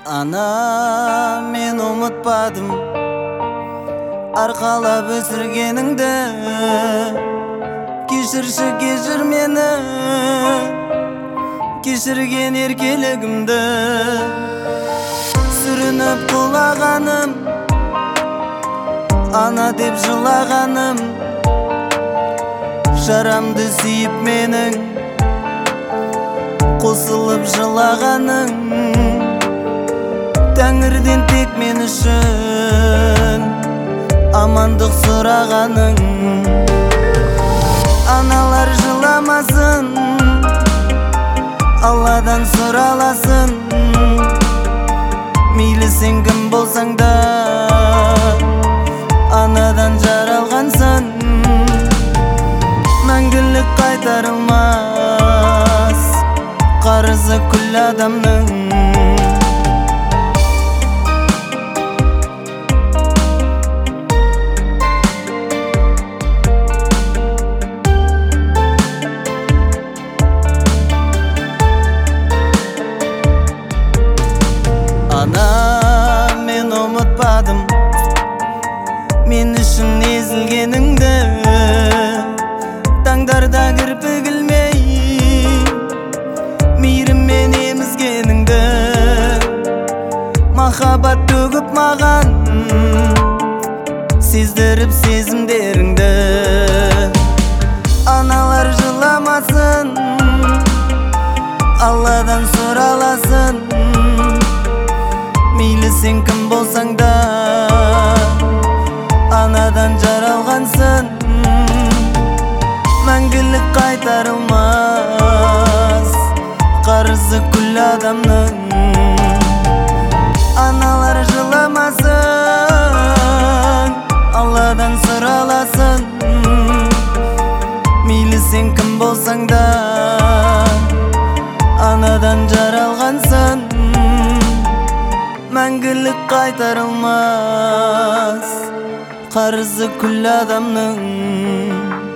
Ана, мен ұмытпадым арқалап өсіргеніңді. Кешірші, кешір мені, кешірген еркелігімді. Сүрініп құлағаным, ана деп жылағаным. Жарамды сүйіп менің, қосылып жылағаның. Тәңірден тек мен үшін амандық сұрағаның. Аналар жыламасын, Алладан сұраласын. Мейлі сен кім болсаң да, анадан жаралғансың. Мәңгілік қайтарылмас қарызы күллі адамның. Ана, мен ұмытпадым мен үшін езілгеніңді. Таңдарда кірпік ілмей мейіріммен емізгеніңді. Махаббат төгіп маған сездіріп сезімдеріңді. Аналар жыламасын, Алладан сұраласын. Мейлі сен кім болсаң да, анадан жаралғансың. Мәңгілік қайтарылмас қарызы күллі адамның. Аналар жыламасын, Алладан сұраласын. Мейлі сен кім болсаң да, анадан жаралғансың. Мәңгілік қайтарылмас қарызы күллі адамның.